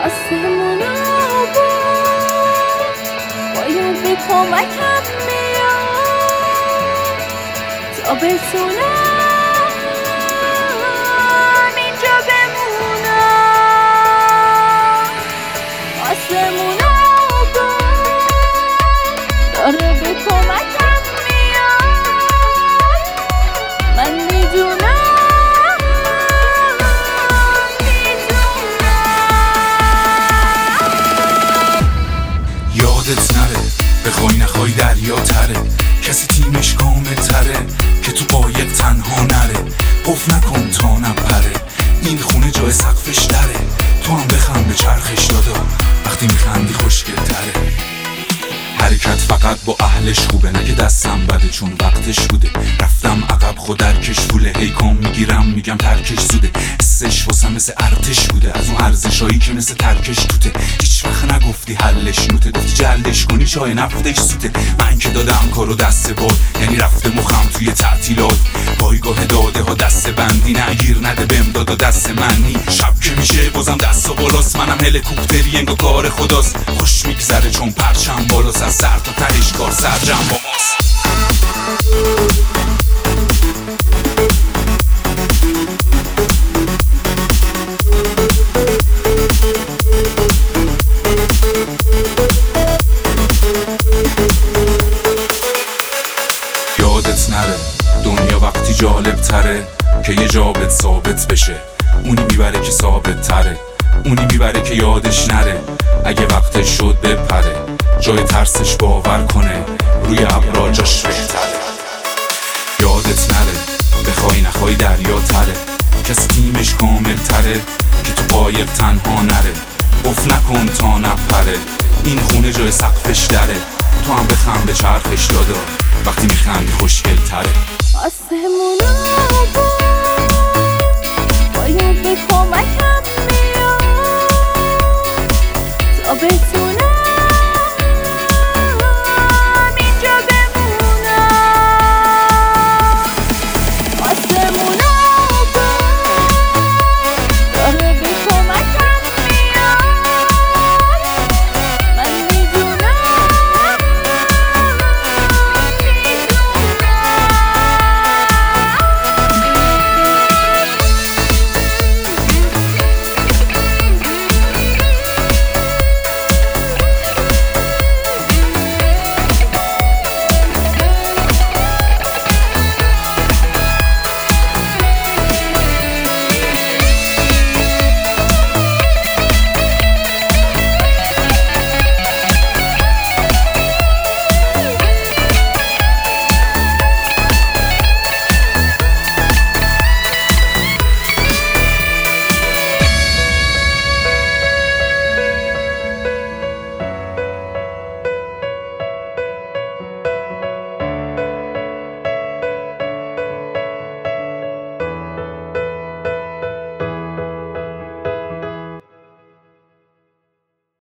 آسمونا باید به کمکم بیاد تا بتونم اینجا بمونم. آسمونا داره به کمکم میاد، من میدونم. یادت نره بخوای نخوای دریا تره، کسی تیمش کامل تره که تو قایق تنها نره. قفل نکن تا نپره، این خونه جای سقفش دره. تو هم بخند به چرخش دادا، وقتی میخندی خوشگل تره. حرکت فقط با اهلش خوبه، نه که دستم بده چون وقتش بوده. رفتم عقب خود درکش فوله، هی کام میگیرم میگم ترکش زوده. حسش واسم مثل ارتش بوده، از اون ارزشایی که مثل ترکش توته. هیچ وقت نگفتی حلش نوته، گفتی جلدش کنی چای نفتش سوته. من که دادم کارو دست باد، یعنی رفته مخم توی تعطیلات. پایگاه داده ها دست بندی، نگیر نده بهم دادا دست منی. شب که میشه بازم دست و بالاست، منم هلیکوپتری انگار کار خداست. خوش میگذره چون پرچم بالاست، از سر تا تهش کار سرجم با ماست. یادت نره دنیا وقتی جالب تره که یه جابت ثابت بشه. اونی میبره که ثابت تره، اونی میبره که یادش نره. اگه وقتش شد بپره، جای ترسش باور کنه، روی ابرا جاش بهتره. یادت نره بخوای نخوای دریا تره، کسی تیمش کامل تره که تو قایق تنها نره. قفل نکن تا نپره، این خونه جای سقفش دره. تو هم بخند به چرخش دادا، وقتی میخندی خوشگل تره. آسمونا